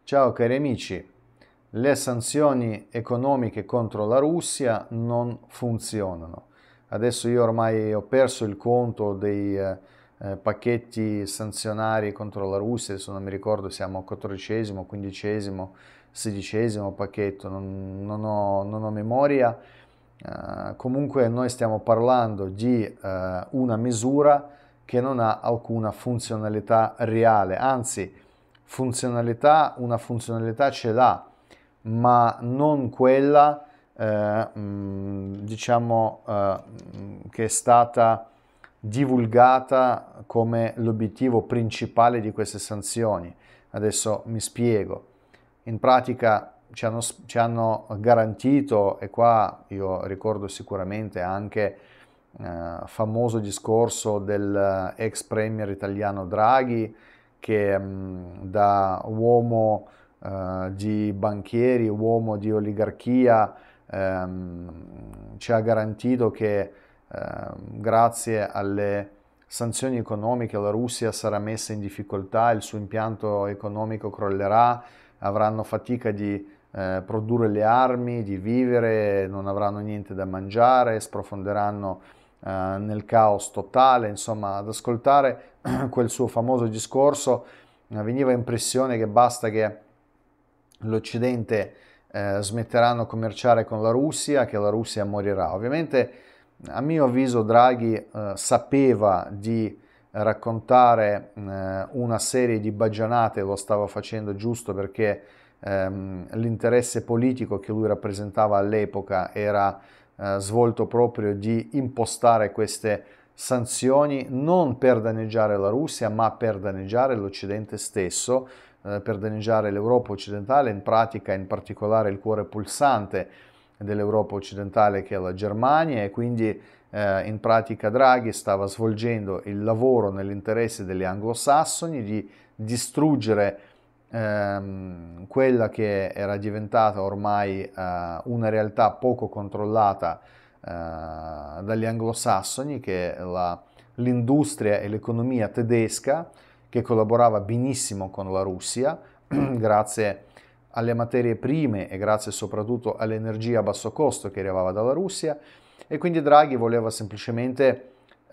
Ciao cari amici, le sanzioni economiche contro la Russia non funzionano. Adesso io ormai ho perso il conto dei pacchetti sanzionari contro la Russia, adesso non mi ricordo, siamo al 14°, 15°, 16° pacchetto, non ho memoria. Comunque noi stiamo parlando di una misura che non ha alcuna funzionalità reale, anzi una funzionalità ce l'ha, ma non quella che è stata divulgata come l'obiettivo principale di queste sanzioni. Adesso mi spiego. In pratica ci hanno garantito, e qua io ricordo sicuramente anche famoso discorso del ex premier italiano Draghi, che da uomo di banchieri, uomo di oligarchia, ci ha garantito che grazie alle sanzioni economiche la Russia sarà messa in difficoltà, il suo impianto economico crollerà, avranno fatica di produrre le armi, di vivere, non avranno niente da mangiare, sprofonderanno nel caos totale. Insomma, ad ascoltare quel suo famoso discorso veniva impressione che basta che l'Occidente smetteranno di commerciare con la Russia, che la Russia morirà. Ovviamente, a mio avviso, Draghi sapeva di raccontare una serie di baggianate, lo stava facendo giusto perché l'interesse politico che lui rappresentava all'epoca era svolto proprio di impostare queste sanzioni non per danneggiare la Russia, ma per danneggiare l'Occidente stesso, per danneggiare l'Europa occidentale, in pratica in particolare il cuore pulsante dell'Europa occidentale che è la Germania, e quindi in pratica Draghi stava svolgendo il lavoro nell'interesse degli anglosassoni di distruggere quella che era diventata ormai una realtà poco controllata dagli anglosassoni, che è l'industria e l'economia tedesca, che collaborava benissimo con la Russia grazie alle materie prime e grazie soprattutto all'energia a basso costo che arrivava dalla Russia. E quindi Draghi voleva semplicemente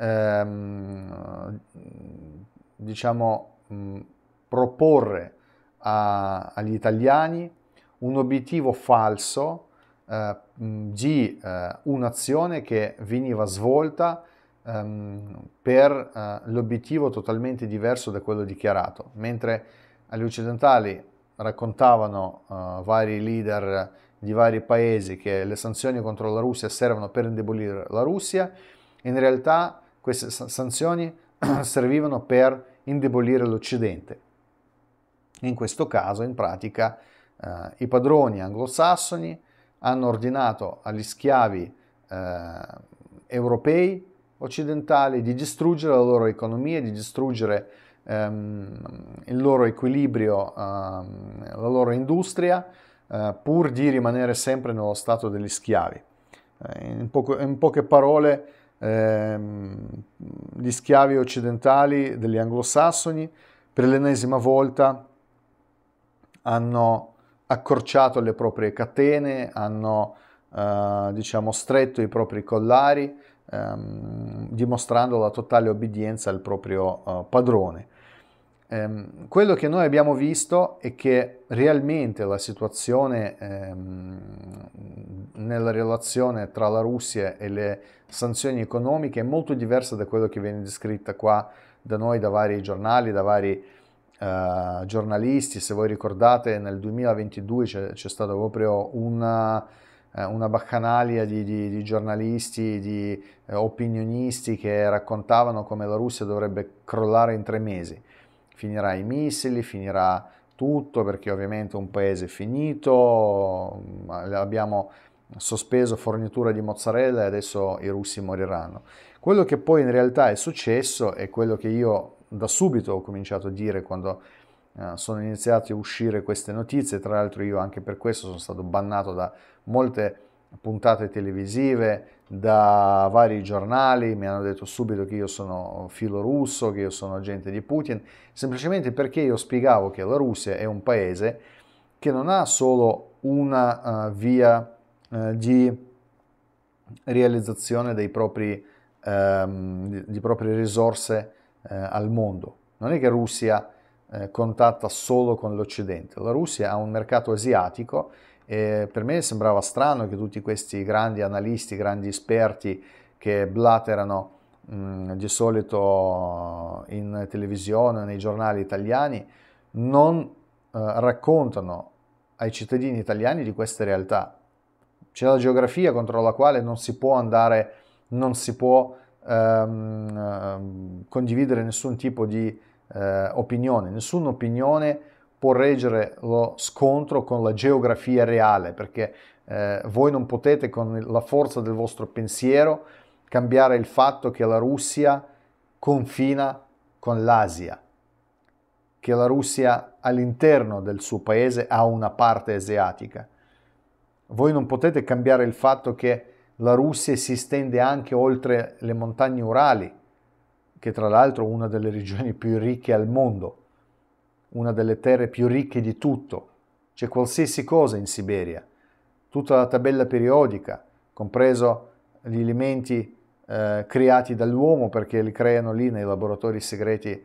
proporre agli italiani un obiettivo falso di un'azione che veniva svolta per l'obiettivo totalmente diverso da quello dichiarato. Mentre agli occidentali raccontavano vari leader di vari paesi che le sanzioni contro la Russia servono per indebolire la Russia, in realtà queste sanzioni servivano per indebolire l'Occidente. In questo caso, in pratica, i padroni anglosassoni hanno ordinato agli schiavi europei occidentali di distruggere la loro economia, di distruggere il loro equilibrio, la loro industria, pur di rimanere sempre nello stato degli schiavi. In poche parole, gli schiavi occidentali degli anglosassoni per l'ennesima volta hanno accorciato le proprie catene, hanno stretto i propri collari, dimostrando la totale obbedienza al proprio padrone. Quello che noi abbiamo visto è che realmente la situazione nella relazione tra la Russia e le sanzioni economiche è molto diversa da quello che viene descritta qua da noi, da vari giornali, da vari giornalisti. Se voi ricordate, nel 2022 c'è stata proprio una bacchanalia di giornalisti, di opinionisti che raccontavano come la Russia dovrebbe crollare in 3 mesi. Finirà i missili, finirà tutto, perché ovviamente un paese è finito, abbiamo sospeso fornitura di mozzarella e adesso i russi moriranno. Quello che poi in realtà è successo è quello che io da subito ho cominciato a dire quando sono iniziate a uscire queste notizie. Tra l'altro io anche per questo sono stato bannato da molte puntate televisive, da vari giornali, mi hanno detto subito che io sono filorusso, che io sono agente di Putin, semplicemente perché io spiegavo che la Russia è un paese che non ha solo una via di realizzazione di proprie risorse al mondo. Non è che Russia contatta solo con l'Occidente. La Russia ha un mercato asiatico e per me sembrava strano che tutti questi grandi analisti, grandi esperti che blaterano di solito in televisione, nei giornali italiani, non raccontano ai cittadini italiani di queste realtà. C'è la geografia contro la quale non si può andare, non si può condividere nessun tipo di opinione. Nessuna opinione può reggere lo scontro con la geografia reale, perché voi non potete con la forza del vostro pensiero cambiare il fatto che la Russia confina con l'Asia, che la Russia all'interno del suo paese ha una parte asiatica. Voi non potete cambiare il fatto che la Russia si estende anche oltre le montagne Urali, che tra l'altro è una delle regioni più ricche al mondo, una delle terre più ricche di tutto. C'è qualsiasi cosa in Siberia, tutta la tabella periodica, compreso gli elementi creati dall'uomo, perché li creano lì nei laboratori segreti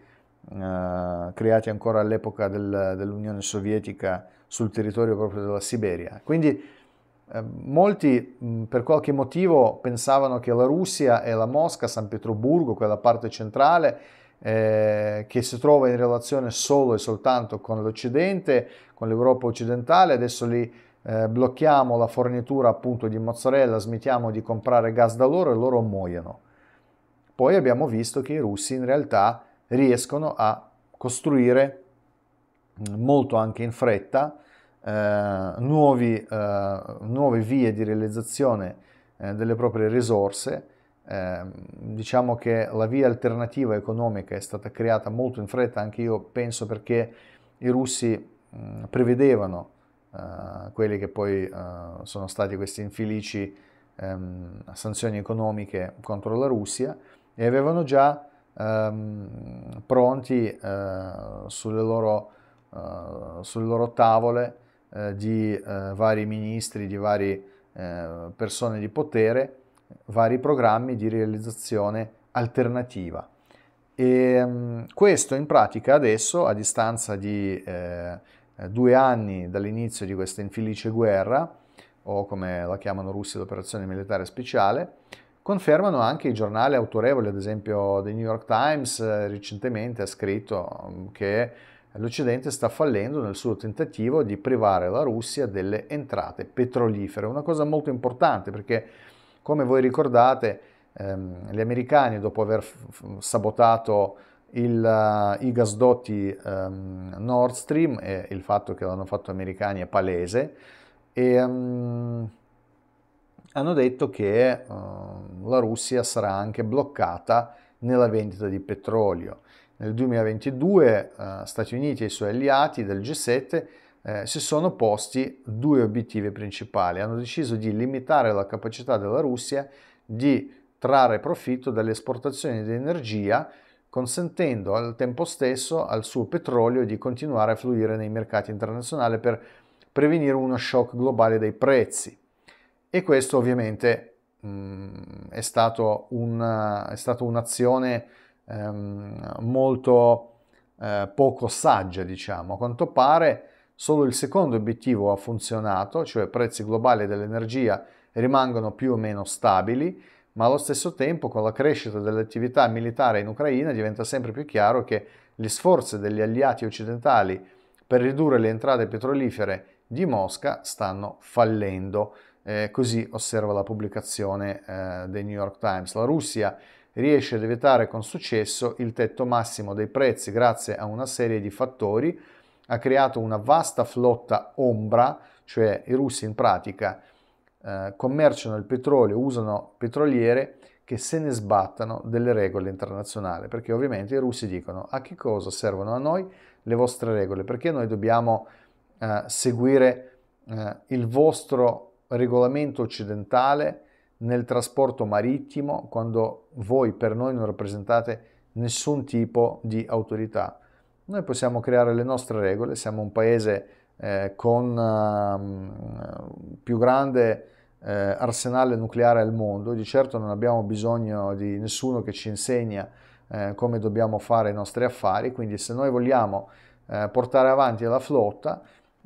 creati ancora all'epoca dell'Unione Sovietica sul territorio proprio della Siberia. Quindi molti per qualche motivo pensavano che la Russia e la Mosca, San Pietroburgo, quella parte centrale, che si trova in relazione solo e soltanto con l'Occidente, con l'Europa occidentale, adesso li blocchiamo la fornitura appunto di mozzarella, smettiamo di comprare gas da loro e loro muoiono. Poi abbiamo visto che i russi in realtà riescono a costruire molto anche in fretta nuove vie di realizzazione delle proprie risorse. Diciamo che la via alternativa economica è stata creata molto in fretta, anche io penso perché i russi prevedevano quelli che poi sono stati questi infelici sanzioni economiche contro la Russia, e avevano già pronti sulle loro tavole di vari ministri, di varie persone di potere, vari programmi di realizzazione alternativa. E questo in pratica adesso, a distanza di 2 anni dall'inizio di questa infelice guerra, o come la chiamano russi l'operazione militare speciale, confermano anche i giornali autorevoli, ad esempio The New York Times recentemente ha scritto che l'Occidente sta fallendo nel suo tentativo di privare la Russia delle entrate petrolifere, una cosa molto importante perché, come voi ricordate, gli americani, dopo aver sabotato i gasdotti Nord Stream, e il fatto che l'hanno fatto americani è palese, e hanno detto che la Russia sarà anche bloccata nella vendita di petrolio. Nel 2022 Stati Uniti e i suoi alleati del G7 si sono posti 2 obiettivi principali. Hanno deciso di limitare la capacità della Russia di trarre profitto dalle esportazioni di energia, consentendo al tempo stesso al suo petrolio di continuare a fluire nei mercati internazionali per prevenire uno shock globale dei prezzi. E questo ovviamente è stato un'azione molto poco saggia, diciamo. A quanto pare solo il secondo obiettivo ha funzionato, cioè prezzi globali dell'energia rimangono più o meno stabili, ma allo stesso tempo con la crescita dell'attività militare in Ucraina diventa sempre più chiaro che gli sforzi degli alleati occidentali per ridurre le entrate petrolifere di Mosca stanno fallendo. Così osserva la pubblicazione dei New York Times. La Russia riesce ad evitare con successo il tetto massimo dei prezzi grazie a una serie di fattori. Ha creato una vasta flotta ombra, cioè i russi in pratica commerciano il petrolio, usano petroliere che se ne sbattano delle regole internazionali, perché ovviamente i russi dicono: a che cosa servono a noi le vostre regole? Perché noi dobbiamo seguire il vostro regolamento occidentale nel trasporto marittimo, quando voi per noi non rappresentate nessun tipo di autorità? Noi possiamo creare le nostre regole, siamo un paese con più grande arsenale nucleare al mondo. Di certo non abbiamo bisogno di nessuno che ci insegna come dobbiamo fare i nostri affari, quindi se noi vogliamo portare avanti la flotta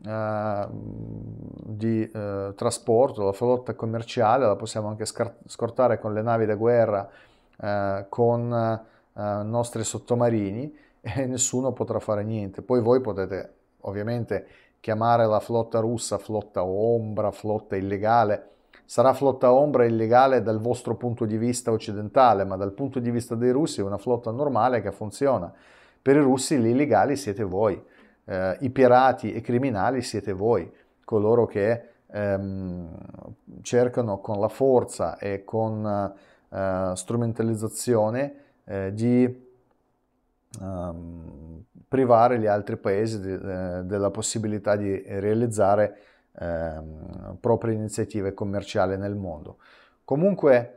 di trasporto, la flotta commerciale, la possiamo anche scortare con le navi da guerra, con nostri sottomarini, e nessuno potrà fare niente. Poi voi potete ovviamente chiamare la flotta russa flotta ombra, flotta illegale. Sarà flotta ombra illegale dal vostro punto di vista occidentale, ma dal punto di vista dei russi è una flotta normale che funziona. Per i russi gli illegali siete voi, i pirati e criminali siete voi, coloro che cercano con la forza e con strumentalizzazione di privare gli altri paesi della possibilità di realizzare proprie iniziative commerciali nel mondo. Comunque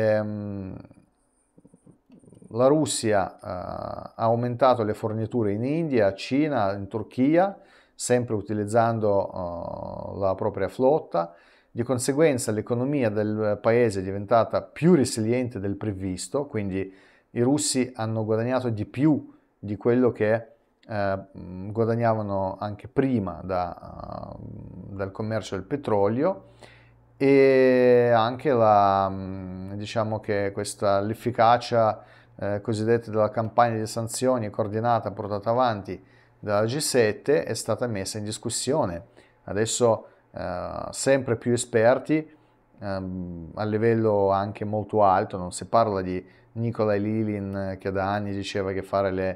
la Russia ha aumentato le forniture in India, Cina, in Turchia, sempre utilizzando la propria flotta. Di conseguenza l'economia del paese è diventata più resiliente del previsto, quindi i russi hanno guadagnato di più di quello che guadagnavano anche prima dal commercio del petrolio, e anche diciamo che l'efficacia cosiddetta della campagna di sanzioni coordinata portata avanti dalla G7 è stata messa in discussione. Adesso sempre più esperti a livello anche molto alto, non si parla di Nikolai Lilin che da anni diceva che fare le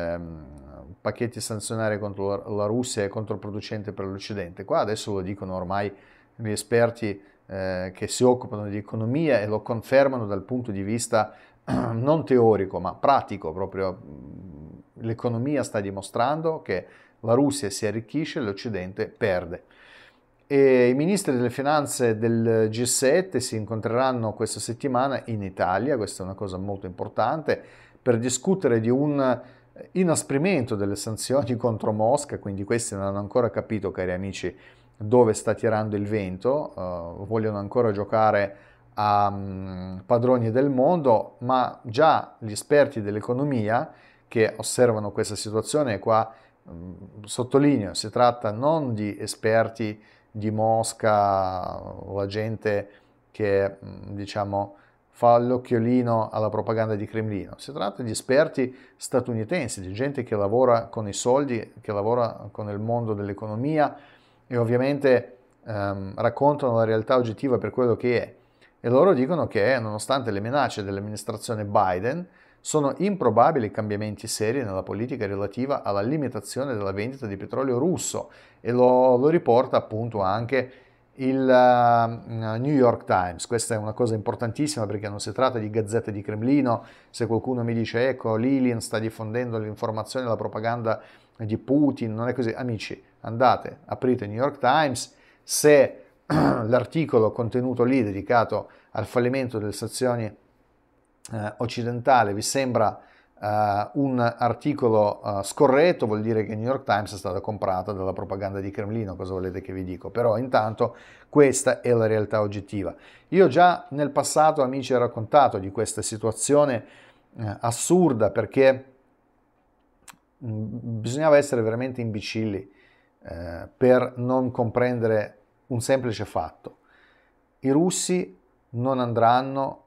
pacchetti sanzionari contro la Russia è controproducente per l'Occidente. Qua adesso lo dicono ormai gli esperti che si occupano di economia e lo confermano dal punto di vista non teorico ma pratico. Proprio l'economia sta dimostrando che la Russia si arricchisce e l'Occidente perde. E i ministri delle finanze del G7 si incontreranno questa settimana in Italia, questa è una cosa molto importante, per discutere di un inasprimento delle sanzioni contro Mosca. Quindi questi non hanno ancora capito, cari amici, dove sta tirando il vento, vogliono ancora giocare a padroni del mondo, ma già gli esperti dell'economia che osservano questa situazione, e qua sottolineo, si tratta non di esperti di Mosca, la gente che diciamo fa l'occhiolino alla propaganda di Cremlino, si tratta di esperti statunitensi, di gente che lavora con i soldi, che lavora con il mondo dell'economia e ovviamente raccontano la realtà oggettiva per quello che è. E loro dicono che nonostante le minacce dell'amministrazione Biden sono improbabili cambiamenti seri nella politica relativa alla limitazione della vendita di petrolio russo, e lo riporta appunto anche il New York Times. Questa è una cosa importantissima perché non si tratta di gazzette di Cremlino. Se qualcuno mi dice ecco Lilin sta diffondendo l'informazione e la propaganda di Putin, non è così. Amici, andate, aprite il New York Times, se l'articolo contenuto lì dedicato al fallimento delle sanzioni occidentale vi sembra un articolo scorretto, vuol dire che il New York Times è stata comprata dalla propaganda di Cremlino, cosa volete che vi dico? Però intanto questa è la realtà oggettiva. Io già nel passato, amici, ho raccontato di questa situazione assurda, perché bisognava essere veramente imbecilli per non comprendere un semplice fatto. I russi non andranno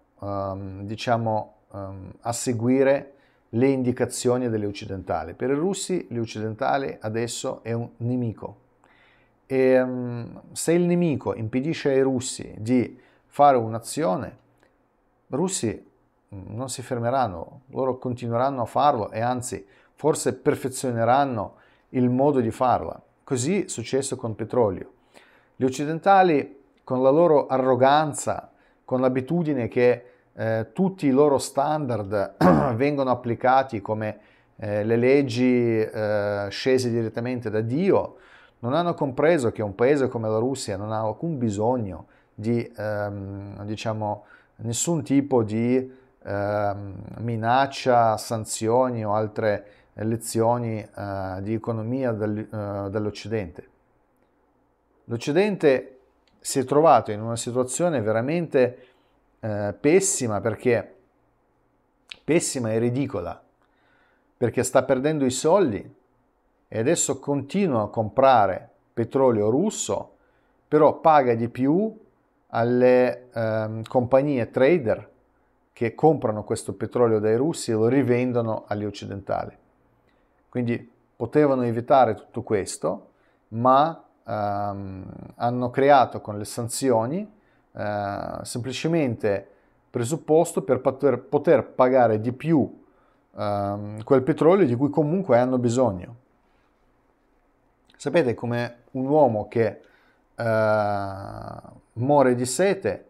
a seguire le indicazioni delle occidentali. Per i russi gli occidentali adesso è un nemico, e se il nemico impedisce ai russi di fare un'azione, i russi non si fermeranno, loro continueranno a farlo e anzi forse perfezioneranno il modo di farla. Così è successo con il petrolio. Gli occidentali, con la loro arroganza, con l'abitudine che tutti i loro standard vengono applicati come le leggi scese direttamente da Dio, non hanno compreso che un paese come la Russia non ha alcun bisogno di nessun tipo di minaccia, sanzioni o altre lezioni di economia dell'Occidente. L'Occidente si è trovato in una situazione veramente pessima, perché pessima e ridicola, perché sta perdendo i soldi e adesso continua a comprare petrolio russo, però paga di più alle compagnie trader che comprano questo petrolio dai russi e lo rivendono agli occidentali. Quindi potevano evitare tutto questo, ma hanno creato con le sanzioni semplicemente presupposto per poter pagare di più quel petrolio di cui comunque hanno bisogno. Sapete, come un uomo che muore di sete,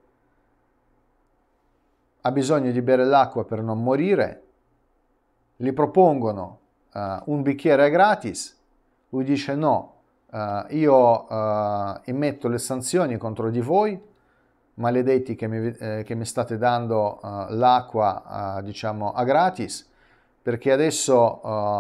ha bisogno di bere l'acqua per non morire, gli propongono un bicchiere gratis, lui dice no, io emetto le sanzioni contro di voi, maledetti che mi state dando l'acqua diciamo a gratis, perché adesso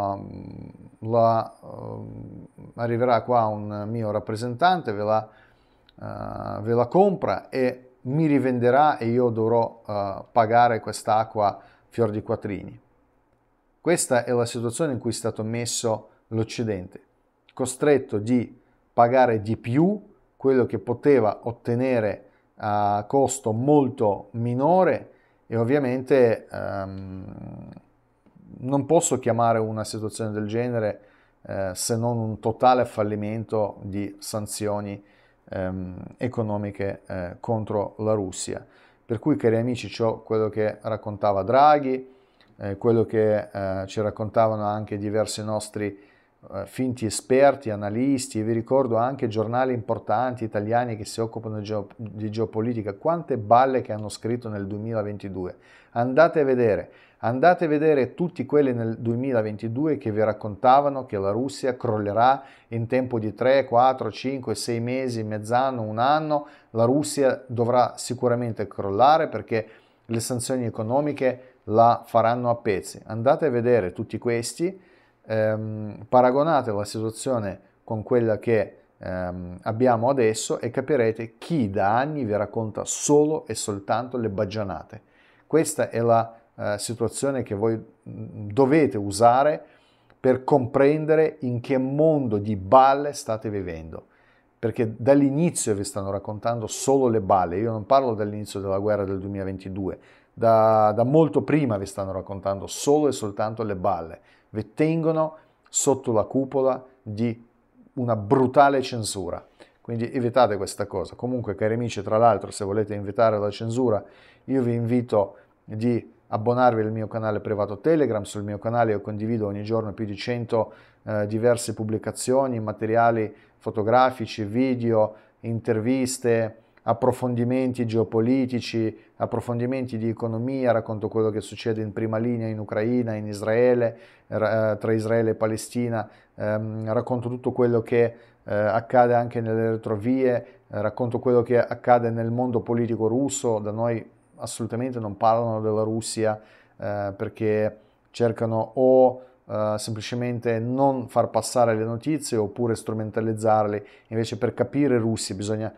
arriverà qua un mio rappresentante, ve la compra e mi rivenderà e io dovrò pagare quest'acqua fior di quattrini. Questa è la situazione in cui è stato messo l'Occidente, costretto di pagare di più quello che poteva ottenere a costo molto minore, e ovviamente non posso chiamare una situazione del genere se non un totale fallimento di sanzioni economiche contro la Russia. Per cui, cari amici, ciò quello che raccontava Draghi, quello che ci raccontavano anche diversi nostri finti esperti, analisti, e vi ricordo anche giornali importanti italiani che si occupano di geopolitica, quante balle che hanno scritto nel 2022. Andate a vedere tutti quelli nel 2022 che vi raccontavano che la Russia crollerà in tempo di 3, 4, 5, 6 mesi, mezz'anno, un anno. La Russia dovrà sicuramente crollare perché le sanzioni economiche la faranno a pezzi. Andate a vedere tutti questi, paragonate la situazione con quella che abbiamo adesso e capirete chi da anni vi racconta solo e soltanto le baggianate. Questa è la situazione che voi dovete usare per comprendere in che mondo di balle state vivendo, perché dall'inizio vi stanno raccontando solo le balle. Io non parlo dall'inizio della guerra del 2022, da molto prima vi stanno raccontando solo e soltanto le balle. Vi tengono sotto la cupola di una brutale censura, quindi evitate questa cosa. Comunque, cari amici, tra l'altro, se volete evitare la censura, io vi invito di abbonarvi al mio canale privato Telegram. Sul mio canale io condivido ogni giorno più di 100 diverse pubblicazioni, materiali fotografici, video, interviste, approfondimenti geopolitici, approfondimenti di economia, racconto quello che succede in prima linea in Ucraina, in Israele, tra Israele e Palestina, racconto tutto quello che accade anche nelle retrovie, racconto quello che accade nel mondo politico russo. Da noi assolutamente non parlano della Russia perché cercano o semplicemente non far passare le notizie oppure strumentalizzarle. Invece, per capire i russi bisogna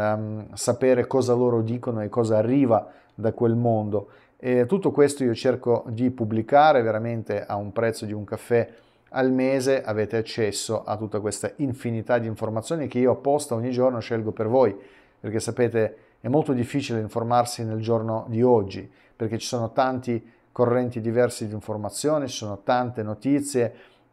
sapere cosa loro dicono e cosa arriva da quel mondo. E tutto questo io cerco di pubblicare veramente a un prezzo di un caffè al mese. Avete accesso a tutta questa infinità di informazioni che io apposta ogni giorno scelgo per voi, perché sapete è molto difficile informarsi nel giorno di oggi, perché ci sono tanti correnti diversi di informazione, ci sono tante notizie,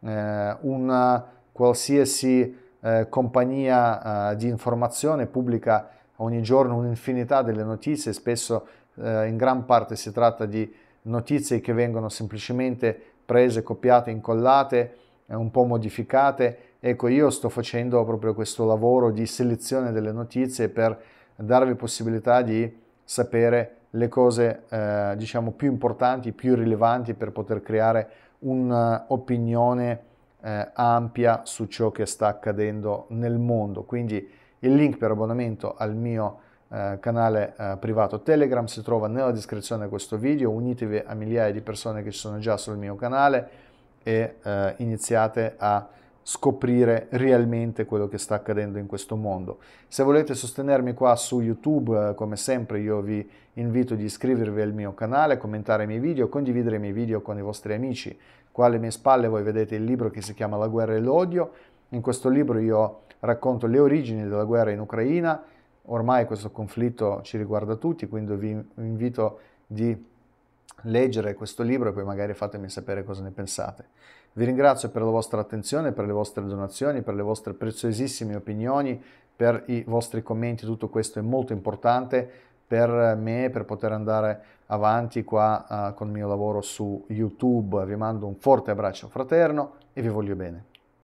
una qualsiasi compagnia di informazione pubblica ogni giorno un'infinità delle notizie, spesso in gran parte si tratta di notizie che vengono semplicemente prese, copiate, incollate, un po' modificate. Ecco, io sto facendo proprio questo lavoro di selezione delle notizie per darvi possibilità di sapere le cose diciamo più importanti, più rilevanti, per poter creare un'opinione ampia su ciò che sta accadendo nel mondo. Quindi il link per abbonamento al mio canale privato Telegram si trova nella descrizione di questo video. Unitevi a migliaia di persone che ci sono già sul mio canale e iniziate a scoprire realmente quello che sta accadendo in questo mondo. Se volete sostenermi qua su YouTube, come sempre io vi invito ad iscrivervi al mio canale, commentare i miei video, condividere i miei video con i vostri amici. Qua alle mie spalle voi vedete il libro che si chiama La guerra e l'odio. In questo libro io racconto le origini della guerra in Ucraina. Ormai questo conflitto ci riguarda tutti, quindi vi invito di leggere questo libro e poi magari fatemi sapere cosa ne pensate. Vi ringrazio per la vostra attenzione, per le vostre donazioni, per le vostre preziosissime opinioni, per i vostri commenti. Tutto questo è molto importante per me, per poter andare avanti qua con il mio lavoro su YouTube. Vi mando un forte abbraccio fraterno e vi voglio bene.